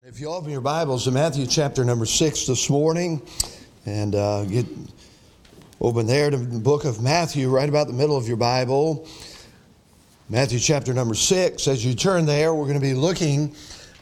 If you open your Bibles to Matthew chapter number 6 this morning, and get open there to the book of Matthew, right about the middle of your Bible. Matthew chapter number 6. As you turn there, we're going to be looking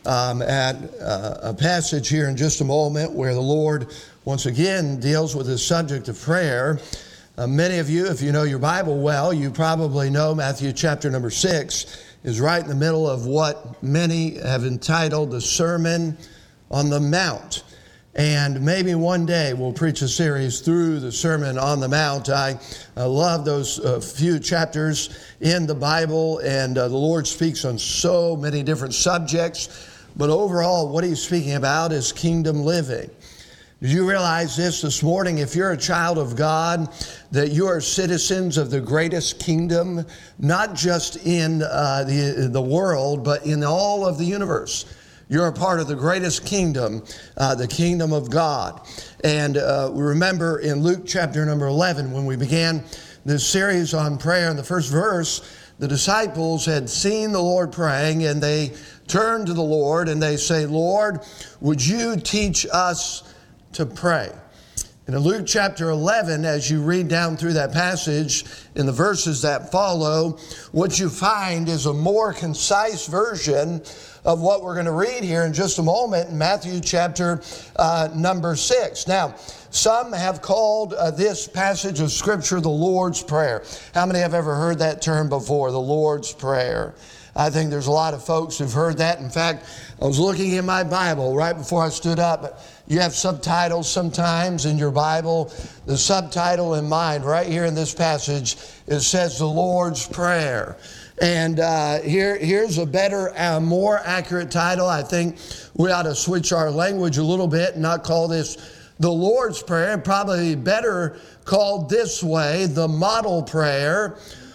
at a passage here in just a moment where the Lord once again deals with the subject of prayer. Many of you, if you know your Bible well, you probably know Matthew chapter number 6 is right in the middle of what many have entitled the Sermon on the Mount. And maybe one day we'll preach a series through the Sermon on the Mount. I love those few chapters in the Bible, and the Lord speaks on so many different subjects. But overall, what he's speaking about is kingdom living. Did you realize this morning? If you're a child of God, that you are citizens of the greatest kingdom, not just in the world, but in all of the universe. You're a part of the greatest kingdom, the kingdom of God. And we remember in Luke chapter number 11, when we began this series on prayer, in the first verse, the disciples had seen the Lord praying, and they turned to the Lord and they say, "Lord, would you teach us to pray?" And in Luke chapter 11, as you read down through that passage in the verses that follow, what you find is a more concise version of what we're going to read here in just a moment in Matthew chapter number 6. Now, some have called this passage of Scripture the Lord's Prayer. How many have ever heard that term before, the Lord's Prayer? I think there's a lot of folks who've heard that. In fact, I was looking in my Bible right before I stood up. You have subtitles sometimes in your Bible. The subtitle in mine right here in this passage, it says the Lord's Prayer. And here's a better, more accurate title. I think we ought to switch our language a little bit and not call this the Lord's Prayer. Probably better called this way, the model prayer.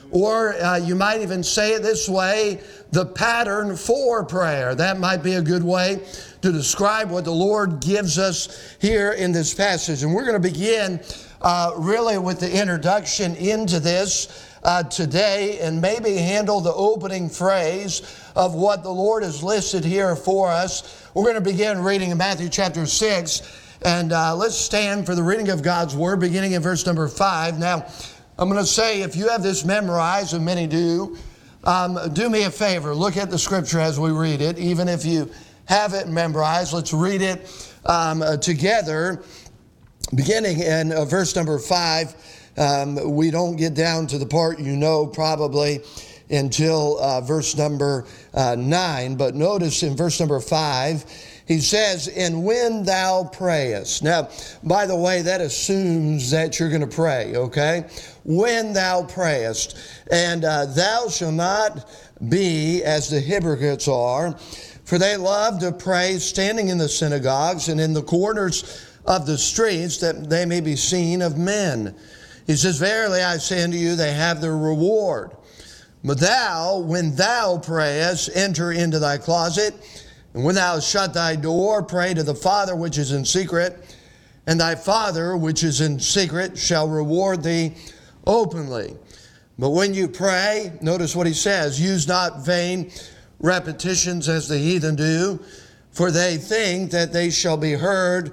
Or you might even say it this way, the pattern for prayer. That might be a good way to describe what the Lord gives us here in this passage. And we're going to begin really with the introduction into this today, and maybe handle the opening phrase of what the Lord has listed here for us. We're going to begin reading in Matthew chapter 6, and let's stand for the reading of God's Word, beginning in verse number 5. Now, I'm going to say, if you have this memorized, and many do me a favor. Look at the Scripture as we read it. Even if you have it memorized, let's read it together. Beginning in verse number 5, we don't get down to the part you know probably until verse number 9. But notice in verse number 5, he says, "And when thou prayest." Now, by the way, that assumes that you're going to pray, okay? When thou prayest. "And thou shalt not be as the hypocrites are, for they love to pray standing in the synagogues and in the corners of the streets, that they may be seen of men. He says, "Verily I say unto you, they have their reward. But thou, when thou prayest, enter into thy closet, and when thou hast shut thy door, pray to the Father which is in secret, and thy Father which is in secret shall reward thee openly. But when you pray," notice what he says, "use not vain repetitions as the heathen do, for they think that they shall be heard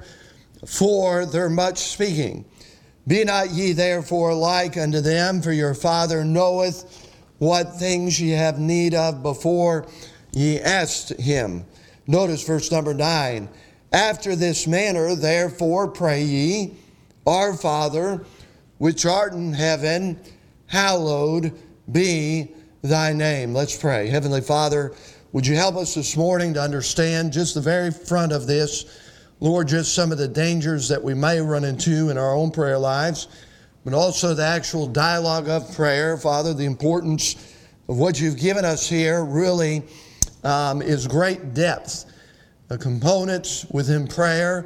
for their much speaking. Be not ye therefore like unto them, for your Father knoweth what things ye have need of before ye ask him." Notice verse number 9. "After this manner, therefore, pray ye, Our Father, which art in heaven, hallowed be thy name." Let's pray. Heavenly Father, would you help us this morning to understand just the very front of this, Lord, just some of the dangers that we may run into in our own prayer lives, but also the actual dialogue of prayer. Father, the importance of what you've given us here really is great depth. The components within prayer,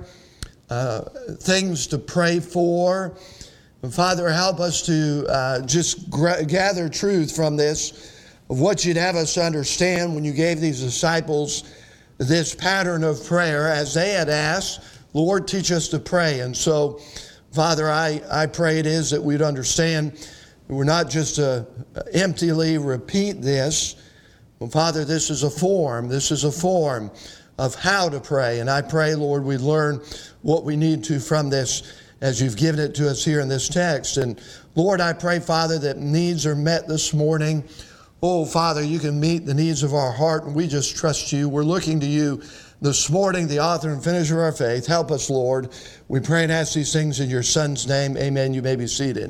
things to pray for. And Father, help us to just gather truth from this, of what you'd have us to understand when you gave these disciples this pattern of prayer as they had asked, "Lord, teach us to pray." And so, Father, I pray it is that we'd understand we're not just to emptily repeat this. Well, Father, this is a form of how to pray. And I pray, Lord, we learn what we need to from this as you've given it to us here in this text. And Lord, I pray, Father, that needs are met this morning. Oh, Father, you can meet the needs of our heart, and we just trust you. We're looking to you this morning, the author and finisher of our faith. Help us, Lord. We pray and ask these things in your Son's name. Amen. You may be seated.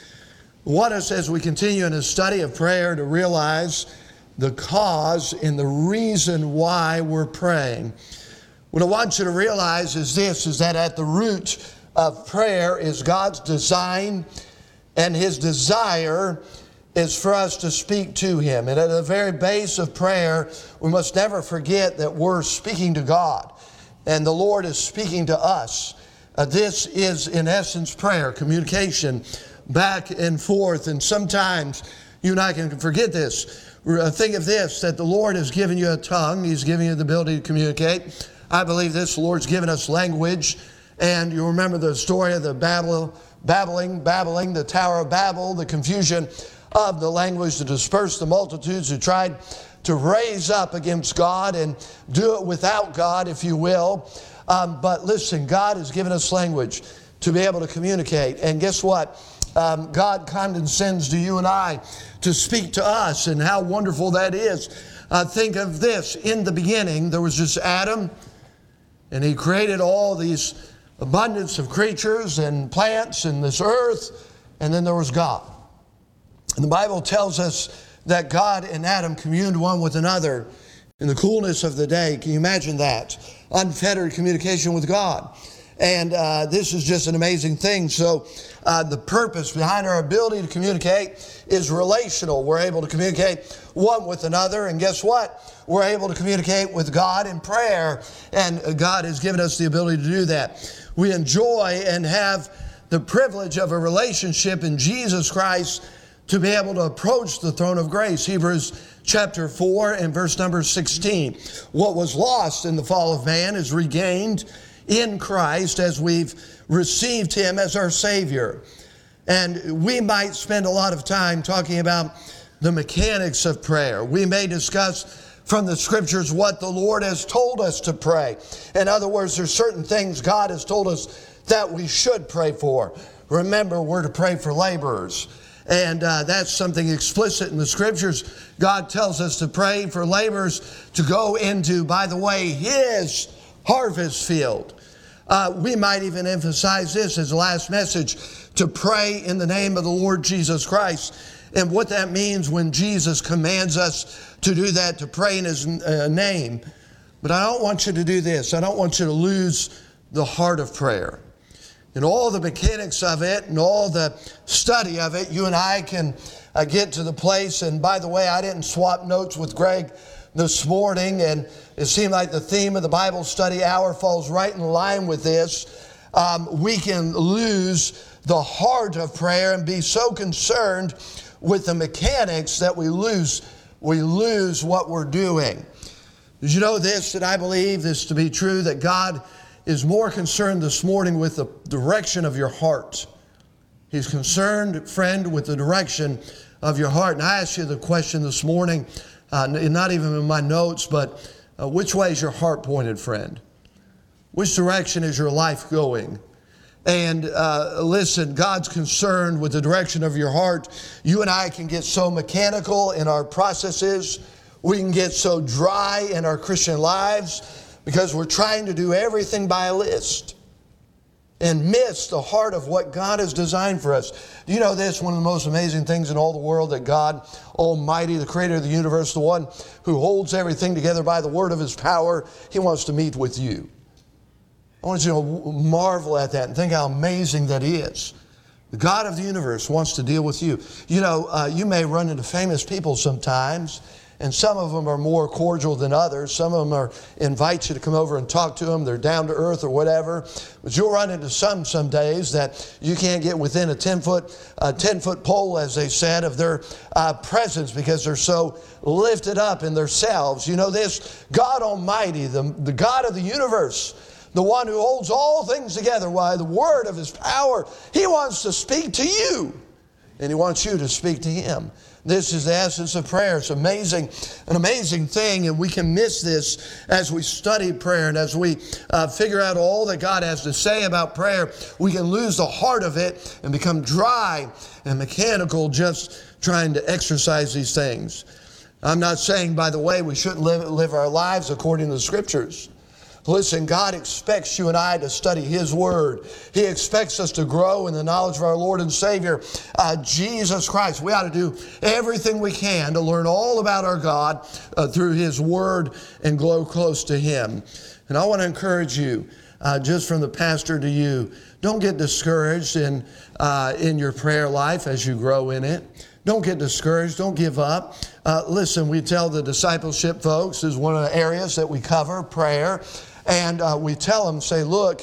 I want us, as we continue in a study of prayer, to realize the cause and the reason why we're praying. What I want you to realize is this, is that at the root of prayer is God's design, and his desire is for us to speak to him. And at the very base of prayer, we must never forget that we're speaking to God, and the Lord is speaking to us. This is, in essence, prayer, communication, back and forth. And sometimes you and I can forget this. Think of this, that the Lord has given you a tongue. He's given you the ability to communicate. I believe this, the Lord's given us language. And you remember the story of the babbling, the Tower of Babel, the confusion of the language to disperse the multitudes who tried to raise up against God and do it without God, if you will. But listen, God has given us language to be able to communicate. And guess what? God condescends to you and I to speak to us, and how wonderful that is. Think of this. In the beginning, there was just Adam, and he created all these abundance of creatures and plants and this earth, and then there was God. And the Bible tells us that God and Adam communed one with another in the coolness of the day. Can you imagine that? Unfettered communication with God. And this is just an amazing thing. So the purpose behind our ability to communicate is relational. We're able to communicate one with another. And guess what? We're able to communicate with God in prayer. And God has given us the ability to do that. We enjoy and have the privilege of a relationship in Jesus Christ to be able to approach the throne of grace. Hebrews chapter 4 and verse number 16. What was lost in the fall of man is regained in Christ as we've received him as our Savior. And we might spend a lot of time talking about the mechanics of prayer. We may discuss from the scriptures what the Lord has told us to pray. In other words, there's certain things God has told us that we should pray for. Remember, we're to pray for laborers. And that's something explicit in the scriptures. God tells us to pray for laborers to go into, by the way, his harvest field. We might even emphasize this as the last message, to pray in the name of the Lord Jesus Christ. And what that means when Jesus commands us to do that, to pray in his name. But I don't want you to do this. I don't want you to lose the heart of prayer. And all the mechanics of it and all the study of it, you and I can get to the place. And by the way, I didn't swap notes with Greg this morning, and it seemed like the theme of the Bible study hour falls right in line with this. We can lose the heart of prayer and be so concerned with the mechanics that we lose what we're doing. Did you know this, that I believe this to be true, that God is more concerned this morning with the direction of your heart. He's concerned, friend, with the direction of your heart. And I asked you the question this morning, not even in my notes, but which way is your heart pointed, friend? Which direction is your life going? And listen, God's concerned with the direction of your heart. You and I can get so mechanical in our processes. We can get so dry in our Christian lives because we're trying to do everything by a list and miss the heart of what God has designed for us. Do you know this? One of the most amazing things in all the world, that God Almighty, the creator of the universe, the one who holds everything together by the word of his power, he wants to meet with you. I want you to marvel at that and think how amazing that is. The God of the universe wants to deal with you. You know, you may run into famous people sometimes, and some of them are more cordial than others. Some of them invite you to come over and talk to them. They're down to earth or whatever. But you'll run into some days that you can't get within a 10-foot pole, as they said, of their presence because they're so lifted up in themselves. You know this, God Almighty, the God of the universe, the one who holds all things together by the word of his power, he wants to speak to you. And he wants you to speak to him. This is the essence of prayer. It's amazing, an amazing thing, and we can miss this as we study prayer and as we figure out all that God has to say about prayer. We can lose the heart of it and become dry and mechanical just trying to exercise these things. I'm not saying, by the way, we shouldn't live our lives according to the Scriptures. Listen, God expects you and I to study His Word. He expects us to grow in the knowledge of our Lord and Savior, Jesus Christ. We ought to do everything we can to learn all about our God through His Word and grow close to Him. And I want to encourage you, just from the pastor to you, don't get discouraged in your prayer life as you grow in it. Don't get discouraged. Don't give up. Listen, we tell the discipleship folks, is one of the areas that we cover, prayer. And we tell them, say, look,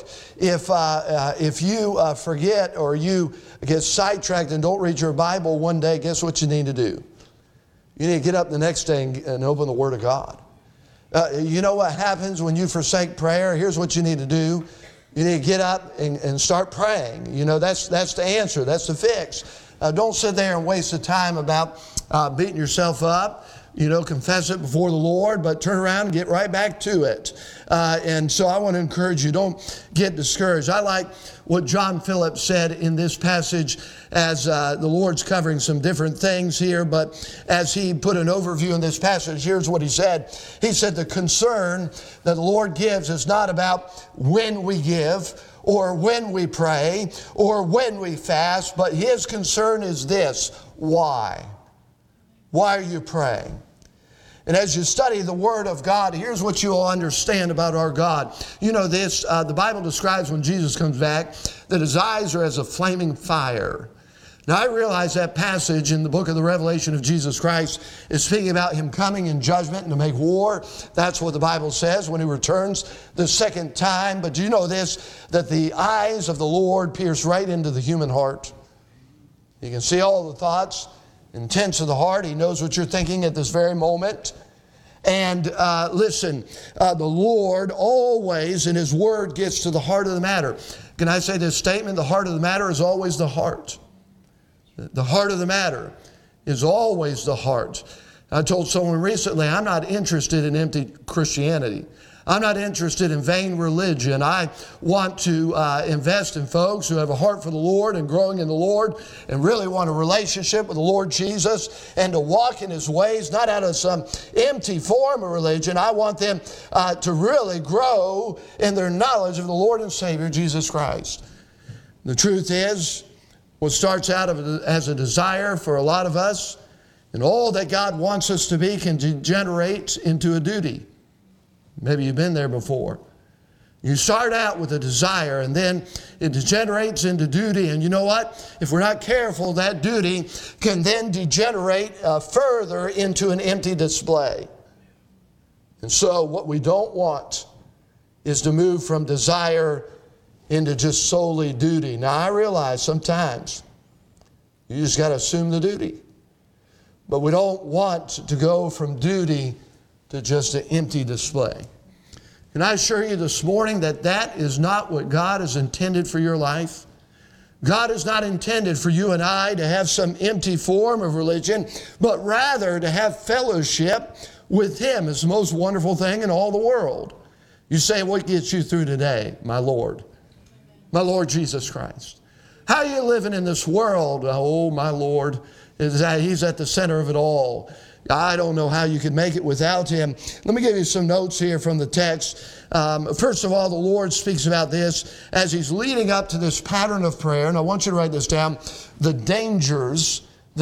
if you forget or you get sidetracked and don't read your Bible one day, guess what you need to do? You need to get up the next day and open the Word of God. You know what happens when you forsake prayer? Here's what you need to do. You need to get up and start praying. You know, that's the answer. That's the fix. Don't sit there and waste the time about beating yourself up. You know, confess it before the Lord, but turn around and get right back to it. And so I want to encourage you, don't get discouraged. I like what John Phillips said in this passage as the Lord's covering some different things here, but as he put an overview in this passage, here's what he said. He said, the concern that the Lord gives is not about when we give, or when we pray, or when we fast, but His concern is this: why? Why are you praying? And as you study the Word of God, here's what you'll understand about our God. You know this, the Bible describes when Jesus comes back that His eyes are as a flaming fire. Now I realize that passage in the book of the Revelation of Jesus Christ is speaking about Him coming in judgment and to make war. That's what the Bible says when He returns the second time. But do you know this, that the eyes of the Lord pierce right into the human heart? You can see all the thoughts, intents of the heart. He knows what you're thinking at this very moment. And listen, the Lord always in His Word gets to the heart of the matter. Can I say this statement? The heart of the matter is always the heart. The heart of the matter is always the heart. I told someone recently, I'm not interested in empty Christianity. I'm not interested in vain religion. I want to invest in folks who have a heart for the Lord and growing in the Lord and really want a relationship with the Lord Jesus and to walk in His ways, not out of some empty form of religion. I want them to really grow in their knowledge of the Lord and Savior, Jesus Christ. The truth is, what starts out as a desire for a lot of us and all that God wants us to be can degenerate into a duty. Maybe you've been there before. You start out with a desire and then it degenerates into duty. And you know what? If we're not careful, that duty can then degenerate further into an empty display. And so what we don't want is to move from desire into just solely duty. Now I realize sometimes you just got to assume the duty. But we don't want to go from duty to just an empty display. And I assure you this morning that that is not what God has intended for your life. God has not intended for you and I to have some empty form of religion, but rather to have fellowship with Him is the most wonderful thing in all the world. You say, what gets you through today? My Lord Jesus Christ. How are you living in this world? Oh, my Lord, He's at the center of it all. I don't know how you could make it without Him. Let me give you some notes here from the text. First of all, the Lord speaks about this as He's leading up to this pattern of prayer. And I want you to write this down. The dangers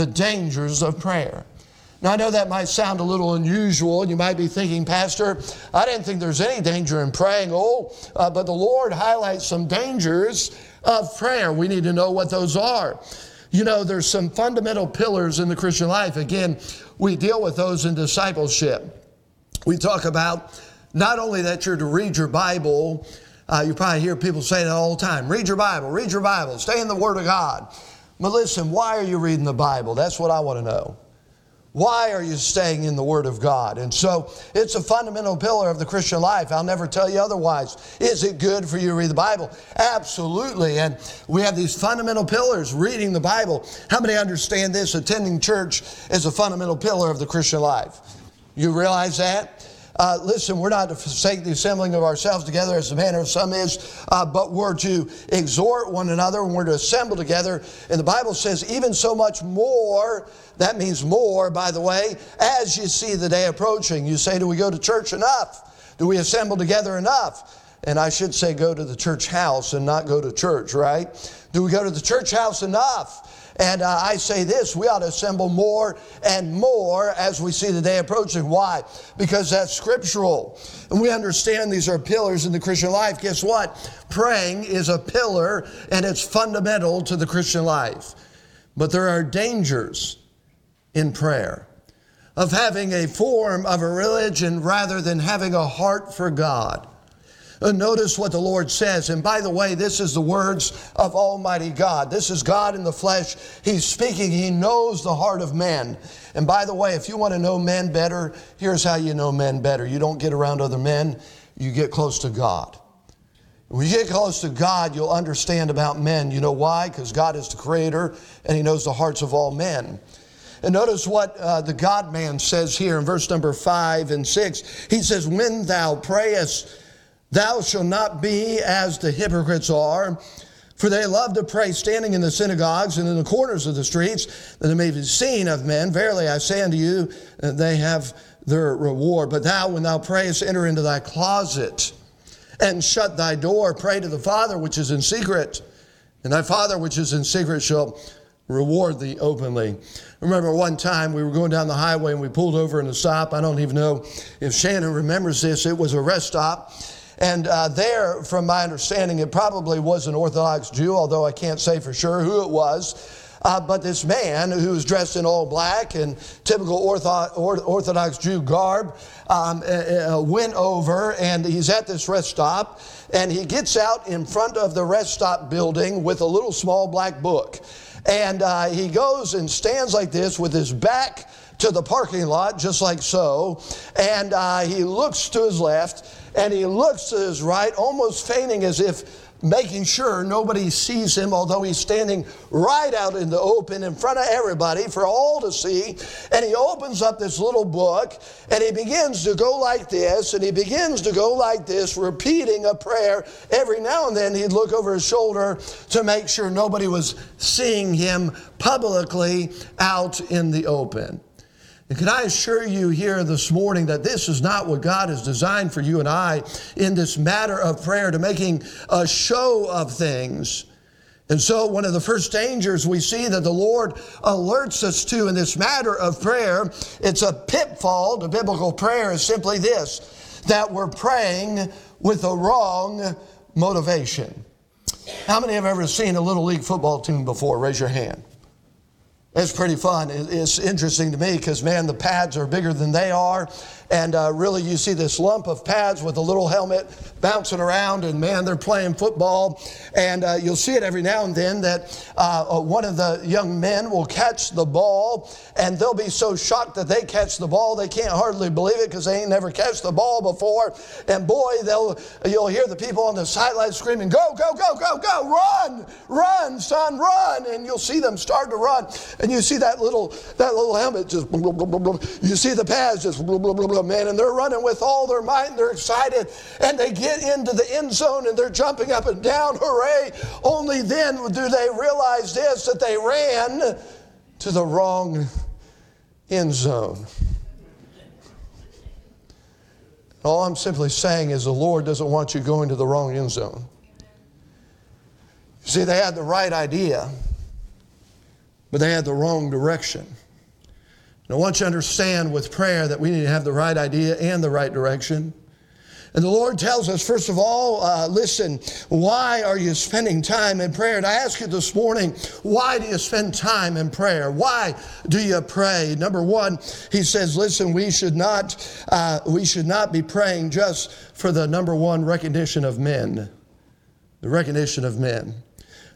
of prayer. Now, I know that might sound a little unusual. You might be thinking, Pastor, I didn't think there's any danger in praying. But the Lord highlights some dangers of prayer. We need to know what those are. You know, there's some fundamental pillars in the Christian life. Again, we deal with those in discipleship. We talk about not only that you're to read your Bible. You probably hear people say that all the time. Read your Bible, stay in the Word of God. But listen, why are you reading the Bible? That's what I want to know. Why are you staying in the Word of God? And so it's a fundamental pillar of the Christian life. I'll never tell you otherwise. Is it good for you to read the Bible? Absolutely. And we have these fundamental pillars, reading the Bible. How many understand this? Attending church is a fundamental pillar of the Christian life. You realize that? Listen, we're not to forsake the assembling of ourselves together as the manner of some is, but we're to exhort one another and we're to assemble together. And the Bible says, even so much more, that means more, by the way, as you see the day approaching. You say, do we go to church enough? Do we assemble together enough? And I should say go to the church house and not go to church, right? Do we go to the church house enough? And I say this, we ought to assemble more and more as we see the day approaching. Why? Because that's scriptural. And we understand these are pillars in the Christian life. Guess what? Praying is a pillar and it's fundamental to the Christian life. But there are dangers in prayer of having a form of a religion rather than having a heart for God. Notice what the Lord says. And by the way, this is the words of Almighty God. This is God in the flesh. He's speaking. He knows the heart of men. And by the way, if you want to know men better, here's how you know men better. You don't get around other men. You get close to God. When you get close to God, you'll understand about men. You know why? Because God is the creator and He knows the hearts of all men. And notice what the God-man says here in verse number 5 and 6. He says, when thou prayest, thou shalt not be as the hypocrites are, for they love to pray standing in the synagogues and in the corners of the streets, that they may be seen of men. Verily I say unto you, they have their reward. But thou, when thou prayest, enter into thy closet, and shut thy door. Pray to the Father which is in secret, and thy Father which is in secret shall reward thee openly. Remember one time we were going down the highway and we pulled over in a stop. I don't even know if Shannon remembers this. It was a rest stop. And there, from my understanding, it probably was an Orthodox Jew, although I can't say for sure who it was. But this man who was dressed in all black and typical Orthodox Jew garb went over, and he's at this rest stop, and he gets out in front of the rest stop building with a little small black book. And he goes and stands like this with his back to the parking lot, just like so. And he looks to his left and he looks to his right, almost feigning as if making sure nobody sees him, although he's standing right out in the open in front of everybody for all to see. And he opens up this little book and he begins to go like this, and he begins to go like this, repeating a prayer. Every now and then he'd look over his shoulder to make sure nobody was seeing him publicly out in the open. And can I assure you here this morning that this is not what God has designed for you and I in this matter of prayer, to making a show of things. And so one of the first dangers we see that the Lord alerts us to in this matter of prayer, it's a pitfall to biblical prayer, is simply this, that we're praying with the wrong motivation. How many have ever seen a Little League football team before? Raise your hand. It's pretty fun. It's interesting to me because, man, the pads are bigger than they are. And really, you see this lump of pads with a little helmet bouncing around, and man, they're playing football. And you'll see it every now and then that one of the young men will catch the ball, and they'll be so shocked that they catch the ball, they can't hardly believe it because they ain't never catched the ball before. And boy, you'll hear the people on the sideline screaming, "Go, go, go, go, go, run, run, son, run!" And you'll see them start to run, and you see that little helmet just, blah, blah, blah, blah. You see the pads just, blah, blah, blah, blah. Man, and they're running with all their might, and they're excited, and they get into the end zone, and they're jumping up and down, hooray. Only then do they realize this, that they ran to the wrong end zone. All I'm simply saying is the Lord doesn't want you going to the wrong end zone. You see, they had the right idea, but they had the wrong direction. And I want you to understand with prayer that we need to have the right idea and the right direction. And the Lord tells us, first of all, listen, why are you spending time in prayer? And I ask you this morning, why do you spend time in prayer? Why do you pray? Number one, he says, listen, we should not be praying just for the number one recognition of men. The recognition of men.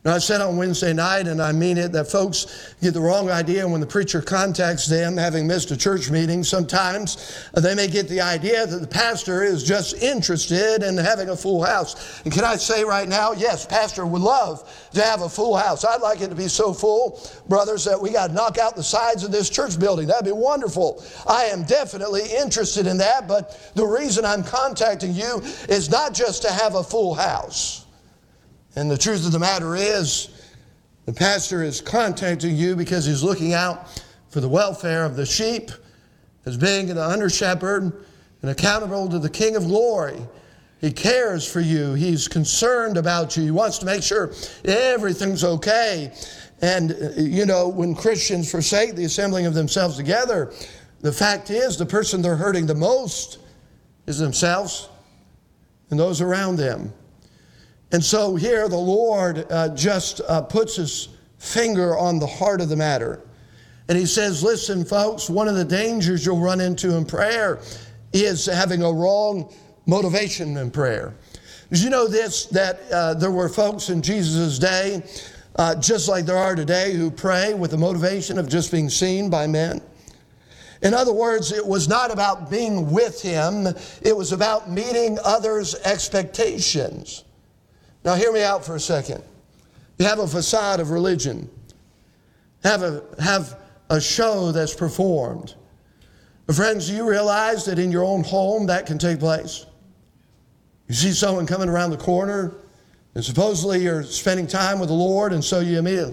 And I said on Wednesday night, and I mean it, that folks get the wrong idea when the preacher contacts them, having missed a church meeting. Sometimes they may get the idea that the pastor is just interested in having a full house. And can I say right now, yes, pastor would love to have a full house. I'd like it to be so full, brothers, that we got to knock out the sides of this church building. That'd be wonderful. I am definitely interested in that, but the reason I'm contacting you is not just to have a full house. And the truth of the matter is, the pastor is contacting you because he's looking out for the welfare of the sheep, as being the under shepherd and accountable to the King of Glory. He cares for you. He's concerned about you. He wants to make sure everything's okay. And, when Christians forsake the assembling of themselves together, the fact is the person they're hurting the most is themselves and those around them. And so here the Lord just puts his finger on the heart of the matter. And he says, listen, folks, one of the dangers you'll run into in prayer is having a wrong motivation in prayer. Did you know this, that there were folks in Jesus' day, just like there are today, who pray with the motivation of just being seen by men? In other words, it was not about being with him. It was about meeting others' expectations. Now hear me out for a second. You have a facade of religion. Have a show that's performed. But friends, do you realize that in your own home that can take place? You see someone coming around the corner, and supposedly you're spending time with the Lord, and so you immediately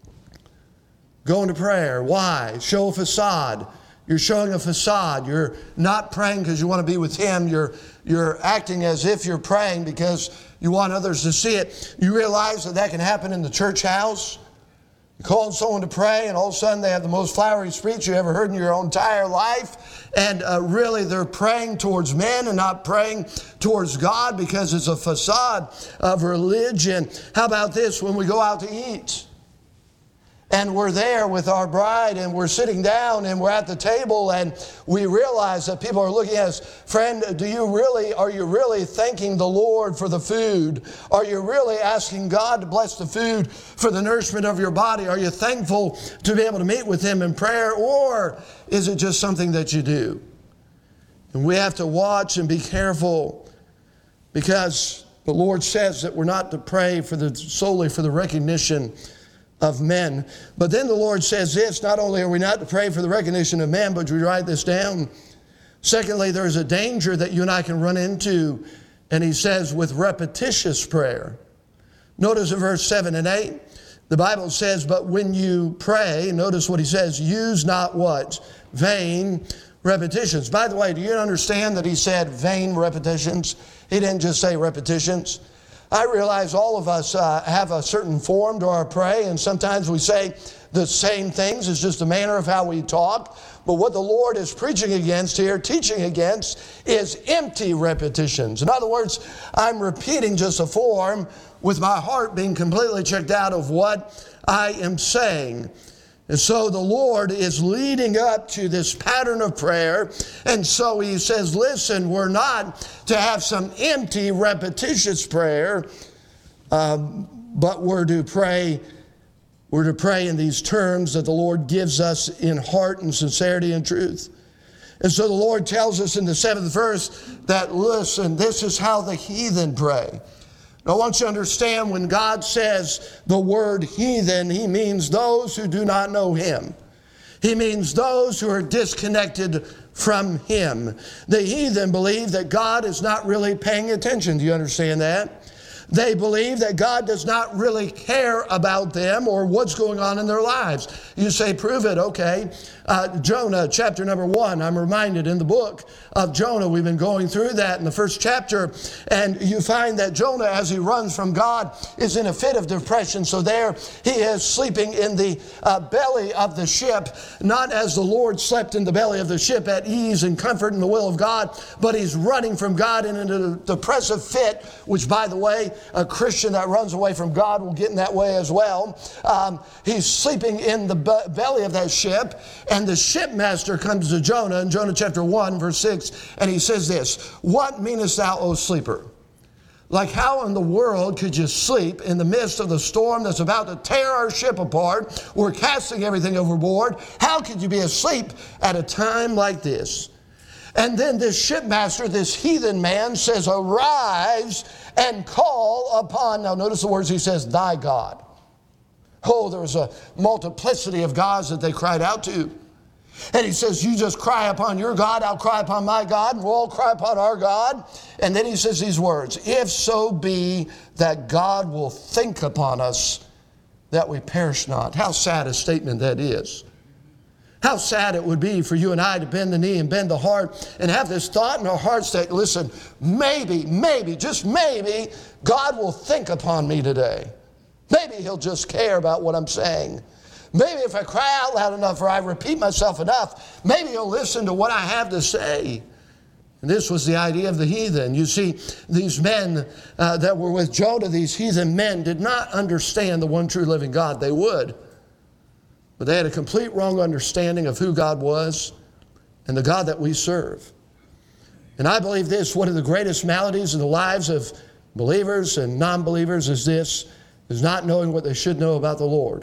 go into prayer. Why? Show a facade. You're showing a facade. You're not praying because you want to be with him. You're acting as if you're praying because you want others to see it. You realize that can happen in the church house. You call on someone to pray, and all of a sudden they have the most flowery speech you ever heard in your entire life. And really they're praying towards men and not praying towards God because it's a facade of religion. How about this when we go out to eat? And we're there with our bride, and we're sitting down, and we're at the table, and we realize that people are looking at us. Friend, are you really thanking the Lord for the food? Are you really asking God to bless the food for the nourishment of your body? Are you thankful to be able to meet with him in prayer? Or is it just something that you do? And we have to watch and be careful, because the Lord says that we're not to pray solely for the recognition of men. But then the Lord says this, not only are we not to pray for the recognition of men, but we write this down. Secondly, there's a danger that you and I can run into, and he says with repetitious prayer. Notice in verse 7 and 8, the Bible says, but when you pray, notice what he says, use not what? Vain repetitions. By the way, do you understand that he said vain repetitions? He didn't just say repetitions. I realize all of us have a certain form to our pray, and sometimes we say the same things. It's just a manner of how we talk. But what the Lord is preaching against here, teaching against, is empty repetitions. In other words, I'm repeating just a form with my heart being completely checked out of what I am saying. And so the Lord is leading up to this pattern of prayer. And so he says, listen, we're not to have some empty, repetitious prayer, but we're to pray in these terms that the Lord gives us in heart and sincerity and truth. And so the Lord tells us in the 7th verse that, listen, this is how the heathen pray. Now, I want you to understand, when God says the word heathen, he means those who do not know him. He means those who are disconnected from him. The heathen believe that God is not really paying attention. Do you understand that? They believe that God does not really care about them or what's going on in their lives. You say, prove it. Okay. Jonah, chapter number 1. I'm reminded in the book of Jonah, we've been going through that in the first chapter, and you find that Jonah, as he runs from God, is in a fit of depression. So there he is sleeping in the belly of the ship, not as the Lord slept in the belly of the ship at ease and comfort in the will of God, but he's running from God in a depressive fit, which, by the way, a Christian that runs away from God will get in that way as well. He's sleeping in the belly of that ship, and the shipmaster comes to Jonah in Jonah chapter 1, verse 6, and he says this, what meanest thou, O sleeper? Like, how in the world could you sleep in the midst of the storm that's about to tear our ship apart? We're casting everything overboard. How could you be asleep at a time like this? And then this shipmaster, this heathen man, says, arise and call upon, now notice the words he says, thy God. Oh, there was a multiplicity of gods that they cried out to. And he says, you just cry upon your God, I'll cry upon my God, and we'll all cry upon our God. And then he says these words, if so be that God will think upon us that we perish not. How sad a statement that is. How sad it would be for you and I to bend the knee and bend the heart and have this thought in our hearts that, listen, maybe, just maybe, God will think upon me today. Maybe he'll just care about what I'm saying. Maybe if I cry out loud enough or I repeat myself enough, maybe he'll listen to what I have to say. And this was the idea of the heathen. You see, these men that were with Jonah, these heathen men, did not understand the one true living God. They would. But they had a complete wrong understanding of who God was and the God that we serve. And I believe this, one of the greatest maladies in the lives of believers and non-believers is not knowing what they should know about the Lord.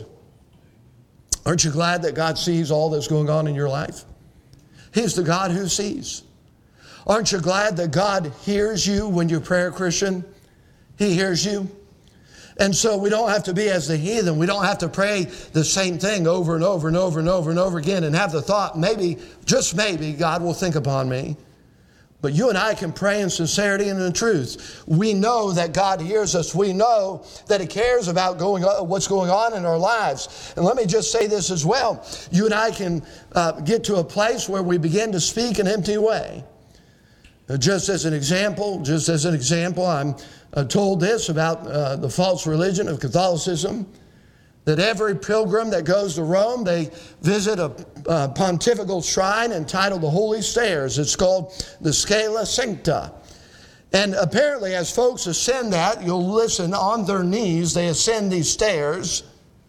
Aren't you glad that God sees all that's going on in your life? He's the God who sees. Aren't you glad that God hears you when you pray, Christian? He hears you. And so we don't have to be as the heathen. We don't have to pray the same thing over and over and over and over and over again and have the thought, maybe, just maybe, God will think upon me. But you and I can pray in sincerity and in truth. We know that God hears us. We know that He cares about what's going on in our lives. And let me just say this as well. You and I can get to a place where we begin to speak an empty way. Just as an example, I'm told this about the false religion of Catholicism, that every pilgrim that goes to Rome, they visit a pontifical shrine entitled the Holy Stairs. It's called the Scala Sancta. And apparently as folks ascend that, you'll listen, on their knees, they ascend these stairs,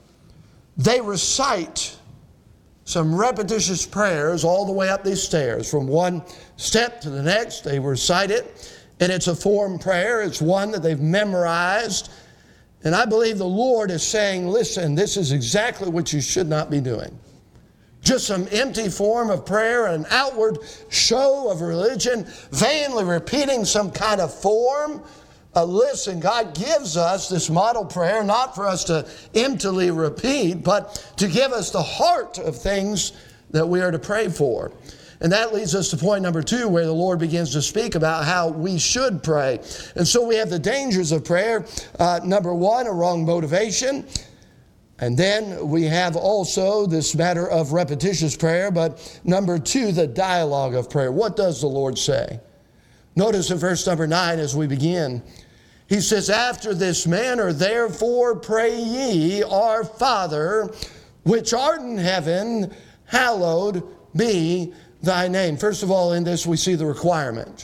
they recite some repetitious prayers all the way up these stairs. From one step to the next, they recite it. And it's a form prayer. It's one that they've memorized. And I believe the Lord is saying, listen, this is exactly what you should not be doing. Just some empty form of prayer, an outward show of religion, vainly repeating some kind of form. Listen, God gives us this model prayer not for us to emptily repeat, but to give us the heart of things that we are to pray for. And that leads us to point number 2, where the Lord begins to speak about how we should pray. And so we have the dangers of prayer. Number 1, a wrong motivation. And then we have also this matter of repetitious prayer. But number 2, the dialogue of prayer. What does the Lord say? Notice in verse number 9 as we begin. He says, after this manner, therefore pray ye, our Father, which art in heaven, hallowed be thy name. First of all, in this we see the requirement.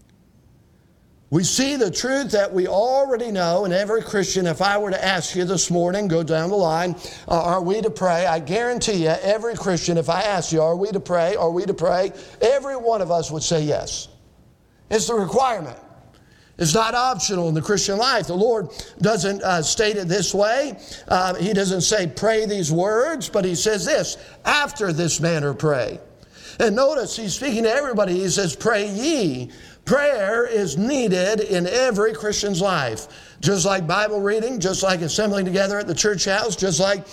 We see the truth that we already know, and every Christian, if I were to ask you this morning, go down the line, are we to pray? I guarantee you, every Christian, if I ask you, are we to pray? Are we to pray? Every one of us would say yes. It's the requirement. It's not optional in the Christian life. The Lord doesn't state it this way. He doesn't say pray these words, but He says this, after this manner pray. And notice He's speaking to everybody. He says, pray ye. Prayer is needed in every Christian's life. Just like Bible reading, just like assembling together at the church house, just like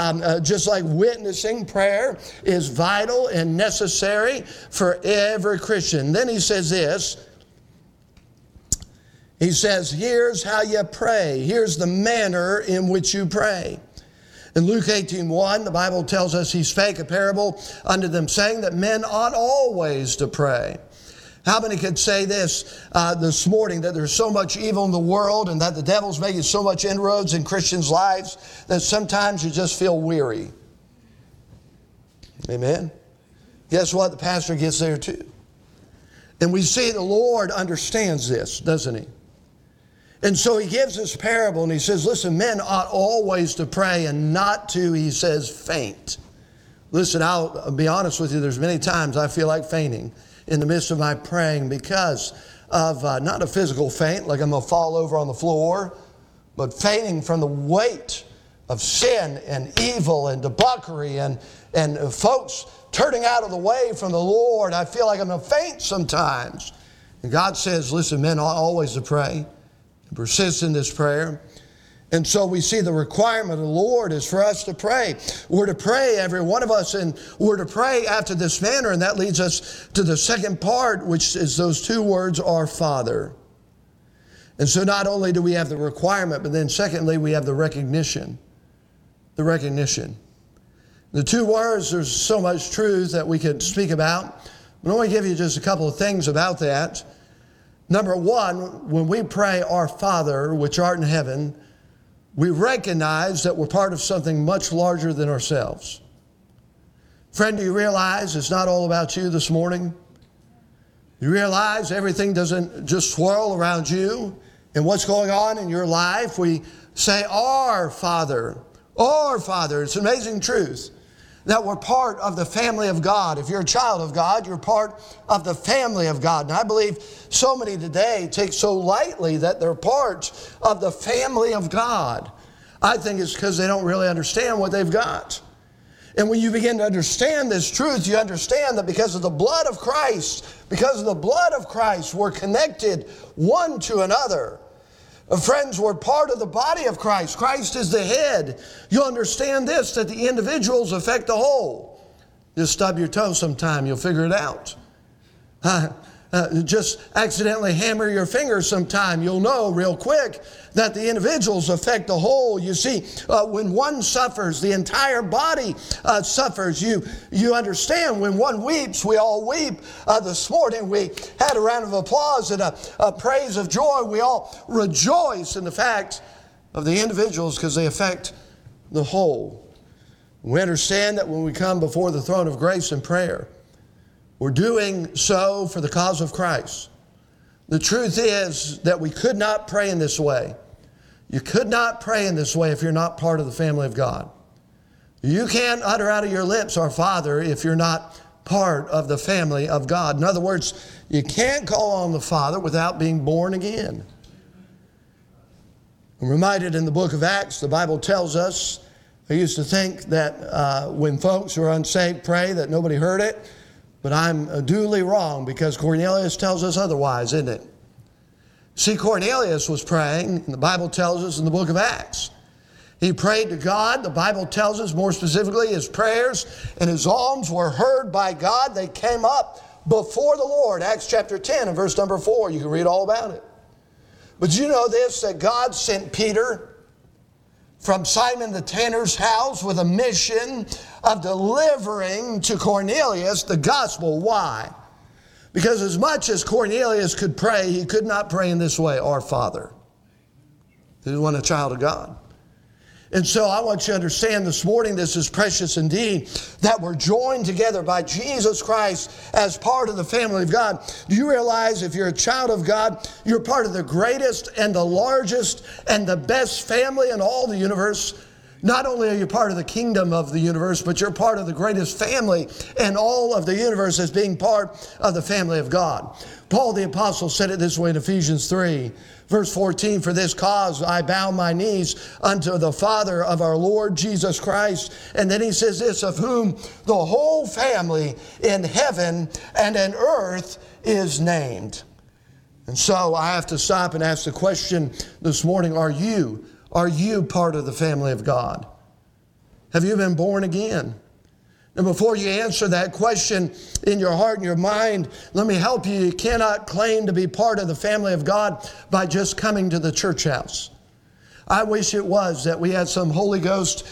witnessing, prayer is vital and necessary for every Christian. Then He says this. He says, here's how you pray. Here's the manner in which you pray. In Luke 18:1, the Bible tells us He spake a parable unto them, saying that men ought always to pray. How many could say this morning, that there's so much evil in the world and that the devil's making so much inroads in Christians' lives that sometimes you just feel weary? Amen? Guess what? The pastor gets there too. And we see the Lord understands this, doesn't He? And so He gives this parable and He says, listen, men ought always to pray and not to, He says, faint. Listen, I'll be honest with you, there's many times I feel like fainting in the midst of my praying because of not a physical faint, like I'm going to fall over on the floor, but fainting from the weight of sin and evil and debauchery and folks turning out of the way from the Lord. I feel like I'm going to faint sometimes. And God says, listen, men ought always to pray and persist in this prayer. And so we see the requirement of the Lord is for us to pray. We're to pray, every one of us, and we're to pray after this manner. And that leads us to the second part, which is those two words, our Father. And so not only do we have the requirement, but then secondly, we have the recognition. The recognition. The two words, there's so much truth that we could speak about. But I want to give you just a couple of things about that. Number one, when we pray, our Father, which art in heaven, we recognize that we're part of something much larger than ourselves. Friend, do you realize it's not all about you this morning? You realize everything doesn't just swirl around you and what's going on in your life. We say, our Father, our Father. It's an amazing truth that we're part of the family of God. If you're a child of God, you're part of the family of God. And I believe so many today take so lightly that they're part of the family of God. I think it's because they don't really understand what they've got. And when you begin to understand this truth, you understand that because of the blood of Christ, we're connected one to another. Friends, we're part of the body of Christ. Christ is the head. You'll understand this, that the individuals affect the whole. Just stub your toe sometime, you'll figure it out. Just accidentally hammer your finger sometime, you'll know real quick that the individuals affect the whole. You see, when one suffers, the entire body suffers. You understand, when one weeps, we all weep. This morning we had a round of applause and a praise of joy. We all rejoice in the fact of the individuals because they affect the whole. We understand that when we come before the throne of grace in prayer, we're doing so for the cause of Christ. The truth is that we could not pray in this way. You could not pray in this way if you're not part of the family of God. You can't utter out of your lips, our Father, if you're not part of the family of God. In other words, you can't call on the Father without being born again. I'm reminded in the book of Acts, the Bible tells us, I used to think that when folks who are unsaved pray that nobody heard it. But I'm duly wrong because Cornelius tells us otherwise, isn't it? See, Cornelius was praying, and the Bible tells us in the book of Acts. He prayed to God. The Bible tells us more specifically his prayers and his alms were heard by God. They came up before the Lord. Acts chapter 10 and verse number 4. You can read all about it. But you know this, that God sent Peter from Simon the tanner's house with a mission of delivering to Cornelius the gospel. Why? Because as much as Cornelius could pray, he could not pray in this way, our Father. He wasn't a child of God. And so I want you to understand this morning, this is precious indeed, that we're joined together by Jesus Christ as part of the family of God. Do you realize if you're a child of God, you're part of the greatest and the largest and the best family in all the universe? Not only are you part of the kingdom of the universe, but you're part of the greatest family in all of the universe as being part of the family of God. Paul the Apostle said it this way in Ephesians 3, verse 14, for this cause I bow my knees unto the Father of our Lord Jesus Christ. And then he says this, of whom the whole family in heaven and in earth is named. And so I have to stop and ask the question this morning, are you part of the family of God? Have you been born again? And before you answer that question in your heart and your mind, let me help you. You cannot claim to be part of the family of God by just coming to the church house. I wish it was that we had some Holy Ghost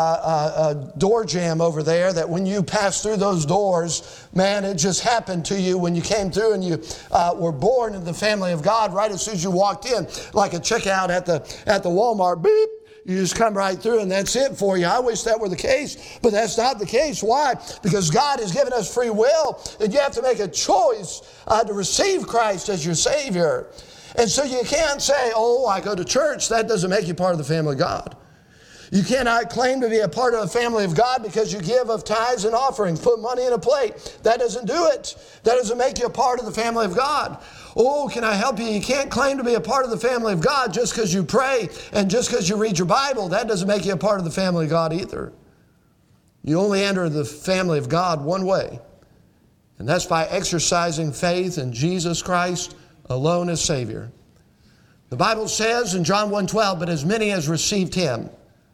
door jam over there, that when you pass through those doors, man, it just happened to you when you came through and you were born in the family of God right as soon as you walked in, like a checkout at the Walmart, beep. You just come right through and that's it for you. I wish that were the case, but that's not the case. Why? Because God has given us free will, and you have to make a choice to receive Christ as your Savior. And so you can't say, oh, I go to church. That doesn't make you part of the family of God. You cannot claim to be a part of the family of God because you give of tithes and offerings, put money in a plate. That doesn't do it. That doesn't make you a part of the family of God. Oh, can I help you? You can't claim to be a part of the family of God just because you pray and just because you read your Bible. That doesn't make you a part of the family of God either. You only enter the family of God one way, and that's by exercising faith in Jesus Christ alone as Savior. The Bible says in John 1:12, but as many as received him,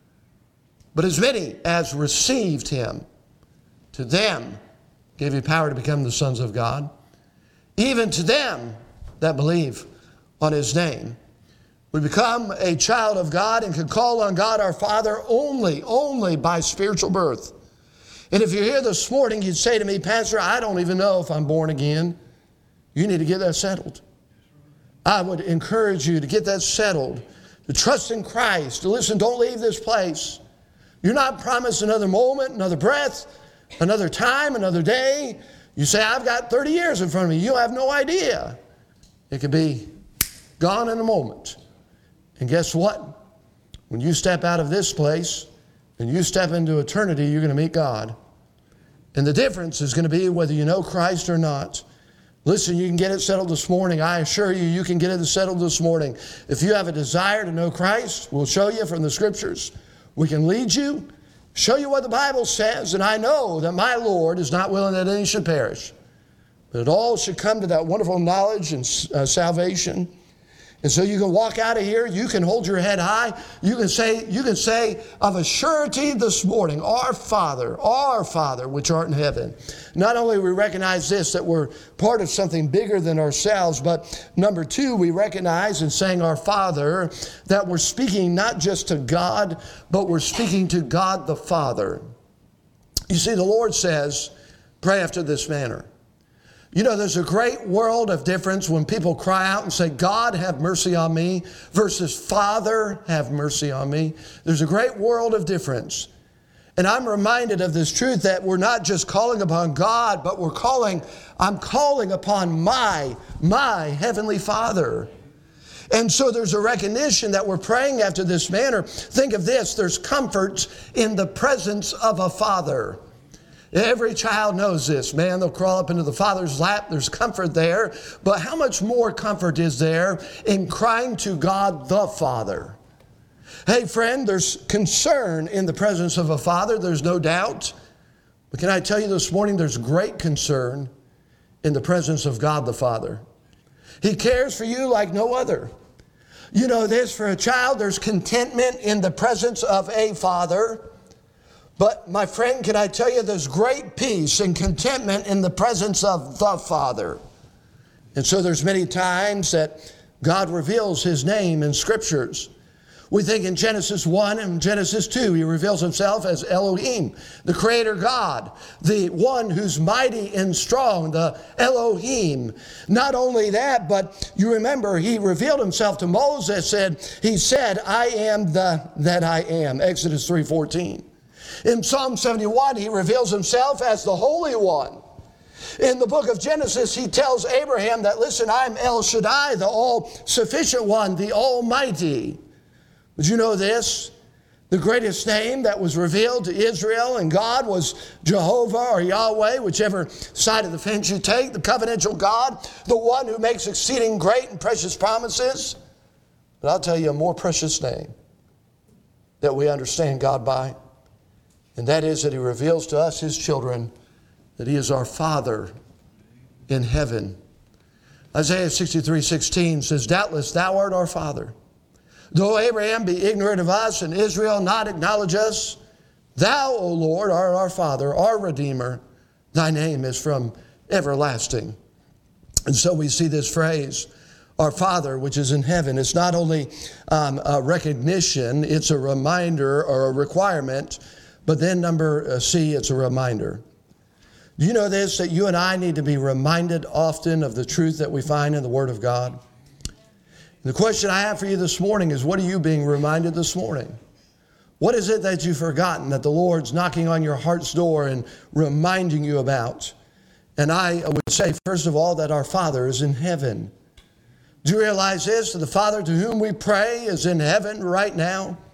to them gave he power to become the sons of God, even to them that believe on his name. We become a child of God and can call on God our Father only by spiritual birth. And if you're here this morning, you'd say to me, Pastor, I don't even know if I'm born again. You need to get that settled. I would encourage you to get that settled, to trust in Christ, to listen, don't leave this place. You're not promised another moment, another breath, another time, another day. You say, I've got 30 years in front of me. You have no idea. It could be gone in a moment. And guess what? When you step out of this place and you step into eternity, you're going to meet God. And the difference is going to be whether you know Christ or not. Listen, you can get it settled this morning. I assure you, you can get it settled this morning. If you have a desire to know Christ, we'll show you from the Scriptures. We can lead you, show you what the Bible says, and I know that my Lord is not willing that any should perish, but it all should come to that wonderful knowledge and salvation. And so you can walk out of here, you can hold your head high, you can say of a surety this morning, our Father, which art in heaven. Not only we recognize this, that we're part of something bigger than ourselves, but number two, we recognize in saying our Father that we're speaking not just to God, but we're speaking to God the Father. You see, the Lord says, pray after this manner. You know, there's a great world of difference when people cry out and say, God, have mercy on me, versus Father, have mercy on me. There's a great world of difference. And I'm reminded of this truth that we're not just calling upon God, but I'm calling upon my Heavenly Father. And so there's a recognition that we're praying after this manner. Think of this, there's comfort in the presence of a Father. Every child knows this. Man, they'll crawl up into the Father's lap. There's comfort there. But how much more comfort is there in crying to God the Father? Hey, friend, there's concern in the presence of a Father. There's no doubt. But can I tell you this morning, there's great concern in the presence of God the Father. He cares for you like no other. You know this, for a child, there's contentment in the presence of a Father. But my friend, can I tell you, there's great peace and contentment in the presence of the Father. And so there's many times that God reveals his name in Scriptures. We think in Genesis 1 and Genesis 2, he reveals himself as Elohim, the Creator God, the one who's mighty and strong, the Elohim. Not only that, but you remember he revealed himself to Moses, and he said, I am that I am, Exodus 3:14. In Psalm 71, he reveals himself as the Holy One. In the book of Genesis, he tells Abraham that, listen, I'm El Shaddai, the all-sufficient one, the Almighty. But you know this? The greatest name that was revealed to Israel and God was Jehovah or Yahweh, whichever side of the fence you take, the covenantal God, the one who makes exceeding great and precious promises. But I'll tell you a more precious name that we understand God by. And that is that he reveals to us, his children, that he is our Father in heaven. Isaiah 63:16 says, doubtless thou art our Father. Though Abraham be ignorant of us and Israel not acknowledge us, thou, O Lord, art our Father, our Redeemer. Thy name is from everlasting. And so we see this phrase, our Father, which is in heaven. It's not only a recognition, it's a reminder or a requirement. But then number C, it's a reminder. Do you know this, that you and I need to be reminded often of the truth that we find in the Word of God? And the question I have for you this morning is, what are you being reminded this morning? What is it that you've forgotten that the Lord's knocking on your heart's door and reminding you about? And I would say, first of all, that our Father is in heaven. Do you realize this? That the Father to whom we pray is in heaven right now?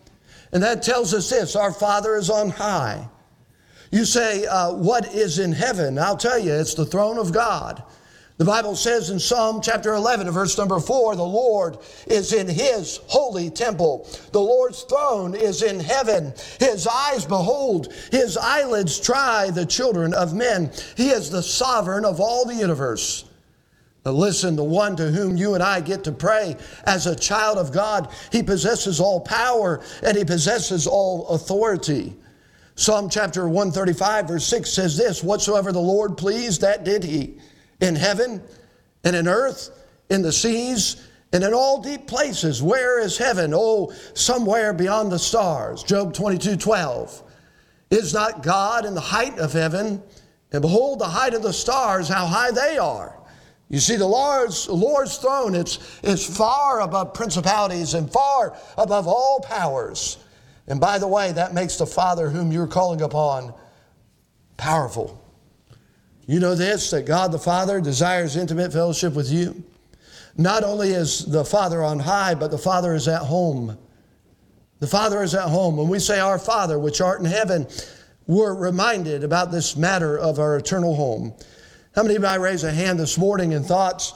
And that tells us this: our Father is on high. You say, what is in heaven? I'll tell you, it's the throne of God. The Bible says in Psalm chapter 11, verse number 4, the Lord is in his holy temple. The Lord's throne is in heaven. His eyes behold, his eyelids try the children of men. He is the sovereign of all the universe. Now listen, the one to whom you and I get to pray as a child of God, he possesses all power and he possesses all authority. Psalm chapter 135, verse 6 says this: whatsoever the Lord pleased, that did he. In heaven and in earth, in the seas, and in all deep places. Where is heaven? Oh, somewhere beyond the stars. Job 22:12. Is not God in the height of heaven? And behold, the height of the stars, how high they are. You see, the Lord's throne, it's far above principalities and far above all powers. And by the way, that makes the Father whom you're calling upon powerful. You know this, that God the Father desires intimate fellowship with you. Not only is the Father on high, but the Father is at home. The Father is at home. When we say, our Father, which art in heaven, we're reminded about this matter of our eternal home. How many of you raise a hand this morning and thoughts,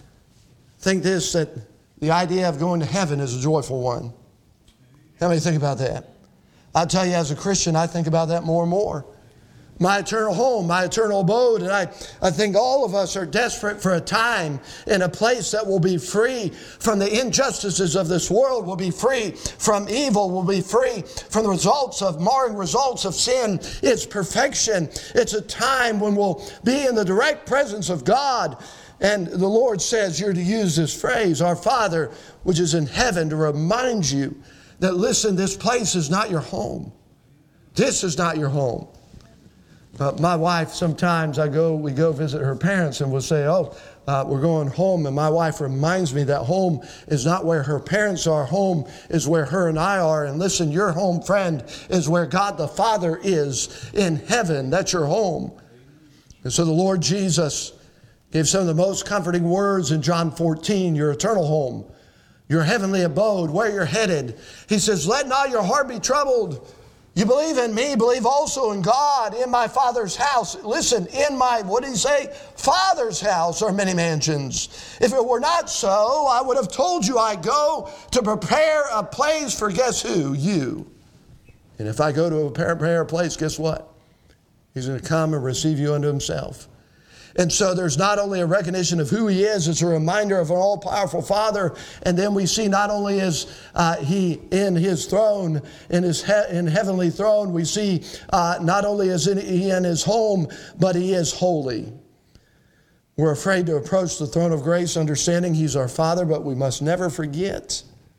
think this, that the idea of going to heaven is a joyful one? How many think about that? I'll tell you, as a Christian, I think about that more and more. My eternal home, my eternal abode. And I think all of us are desperate for a time in a place that will be free from the injustices of this world, will be free from evil, will be free from the results of marring results of sin. It's perfection. It's a time when we'll be in the direct presence of God. And the Lord says you're to use this phrase, our Father, which is in heaven, to remind you that, listen, this place is not your home. This is not your home. My wife, sometimes we go visit her parents and we'll say, we're going home. And my wife reminds me that home is not where her parents are. Home is where her and I are. And listen, your home, friend, is where God the Father is in heaven. That's your home. And so the Lord Jesus gave some of the most comforting words in John 14, your eternal home, your heavenly abode, where you're headed. He says, let not your heart be troubled. You believe in me, believe also in God. In my Father's house, listen, in my, what did he say? Father's house are many mansions. If it were not so, I would have told you I go to prepare a place for, guess who? You. And if I go to prepare a place, guess what? He's going to come and receive you unto himself. And so there's not only a recognition of who he is, it's a reminder of an all-powerful Father. And then we see not only is he in his throne, in heavenly throne, we see not only is he in his home, but he is holy. We're afraid to approach the throne of grace, understanding he's our Father, but we must never forget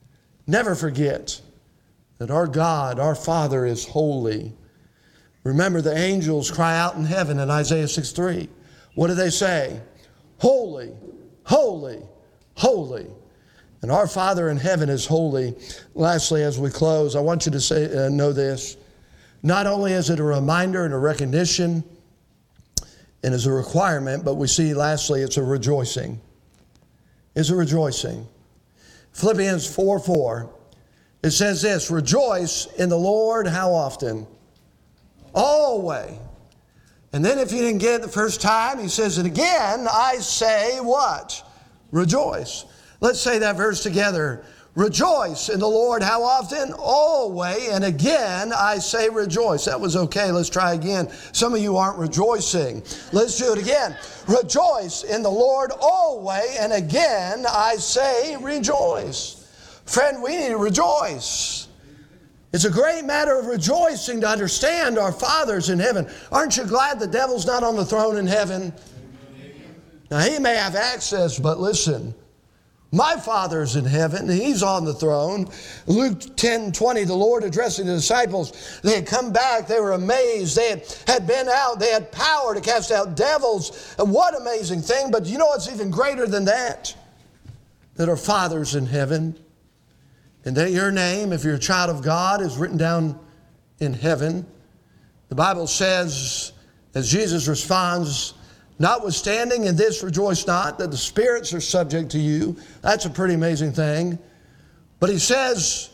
that our God, our Father, is holy. Remember, the angels cry out in heaven in Isaiah 6:3. What do they say? Holy, holy, holy. And our Father in heaven is holy. Lastly, as we close, I want you to know this. Not only is it a reminder and a recognition and is a requirement, but we see lastly it's a rejoicing. It's a rejoicing. Philippians 4:4. It says this: rejoice in the Lord how often? Always. And then if you didn't get it the first time, he says, and again, I say what? Rejoice. Let's say that verse together. Rejoice in the Lord how often? Always. And again, I say rejoice. That was okay. Let's try again. Some of you aren't rejoicing. Let's do it again. Rejoice in the Lord always. And again, I say rejoice. Friend, we need to rejoice. It's a great matter of rejoicing to understand our Father's in heaven. Aren't you glad the devil's not on the throne in heaven? Now, he may have access, but listen, my Father's in heaven. He's on the throne. Luke 10:20, the Lord addressing the disciples. They had come back. They were amazed. They had been out. They had power to cast out devils. And what amazing thing. But you know what's even greater than that? That our Father's in heaven. And that your name, if you're a child of God, is written down in heaven. The Bible says, as Jesus responds, notwithstanding in this rejoice not, that the spirits are subject to you. That's a pretty amazing thing. But he says,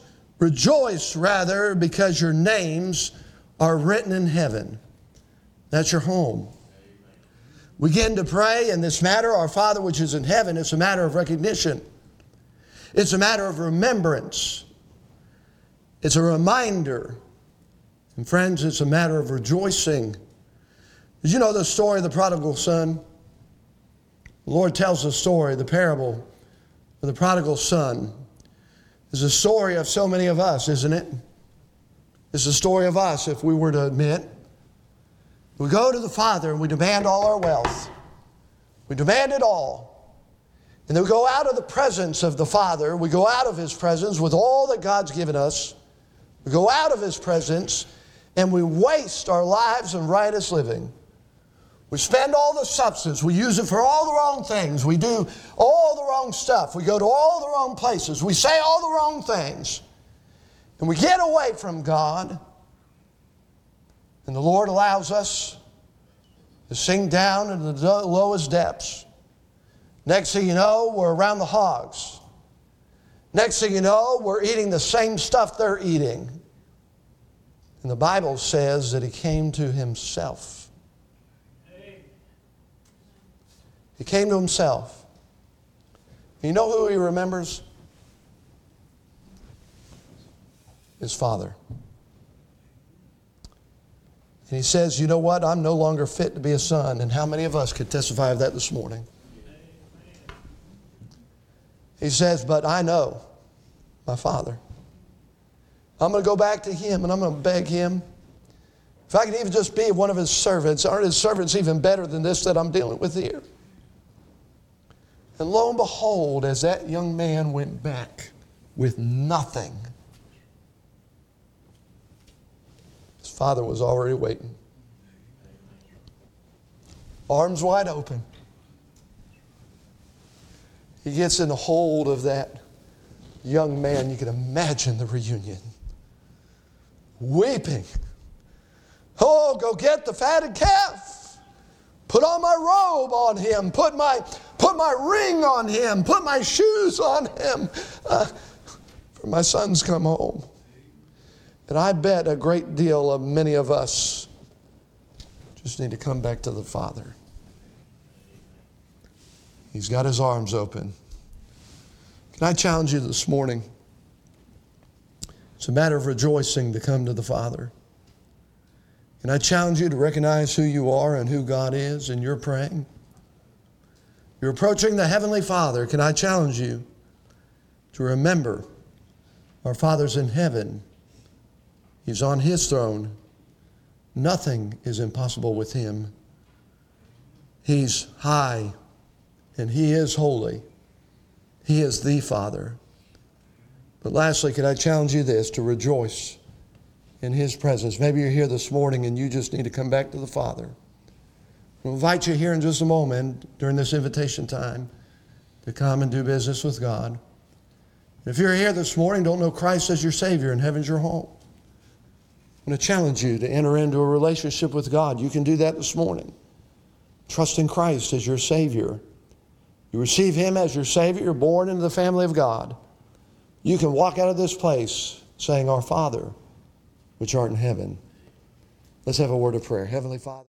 Rejoice, rather, because your names are written in heaven. That's your home. We begin to pray in this matter, our Father which is in heaven. It's a matter of recognition. It's a matter of remembrance. It's a reminder. And friends, it's a matter of rejoicing. Did you know the story of the prodigal son? The Lord tells the story, the parable of the prodigal son. It's a story of so many of us, isn't it? It's a story of us, if we were to admit. We go to the Father and we demand all our wealth. We demand it all. And then we go out of the presence of the Father. We go out of His presence with all that God's given us. We go out of His presence and we waste our lives in riotous living. We spend all the substance. We use it for all the wrong things. We do all the wrong stuff. We go to all the wrong places. We say all the wrong things. And we get away from God. And the Lord allows us to sink down into the lowest depths. Next thing you know, we're around the hogs. Next thing you know, we're eating the same stuff they're eating. And the Bible says that He came to Himself. He came to Himself. You know who He remembers? His Father. And He says, you know what? I'm no longer fit to be a son. And how many of us could testify of that this morning? He says, but I know my Father. I'm going to go back to Him and I'm going to beg Him. If I can even just be one of His servants, aren't His servants even better than this that I'm dealing with here? And lo and behold, as that young man went back with nothing, his father was already waiting. Arms wide open. He gets in the hold of that young man. You can imagine the reunion. Weeping. Oh, go get the fatted calf. Put on my robe on him. Put my ring on him. Put my shoes on him. For my son's come home. And I bet a great deal of many of us just need to come back to the Father. He's got His arms open. Can I challenge you this morning? It's a matter of rejoicing to come to the Father. Can I challenge you to recognize who you are and who God is, and you're praying? You're approaching the Heavenly Father. Can I challenge you to remember our Father's in heaven. He's on His throne. Nothing is impossible with Him. He's high and He is holy. He is the Father. But lastly, can I challenge you this, to rejoice in His presence. Maybe you're here this morning and you just need to come back to the Father. We'll invite you here in just a moment during this invitation time to come and do business with God. If you're here this morning, don't know Christ as your Savior and heaven's your home, I'm going to challenge you to enter into a relationship with God. You can do that this morning. Trust in Christ as your Savior. You receive Him as your Savior. You're born into the family of God. You can walk out of this place saying, Our Father, which art in heaven. Let's have a word of prayer. Heavenly Father.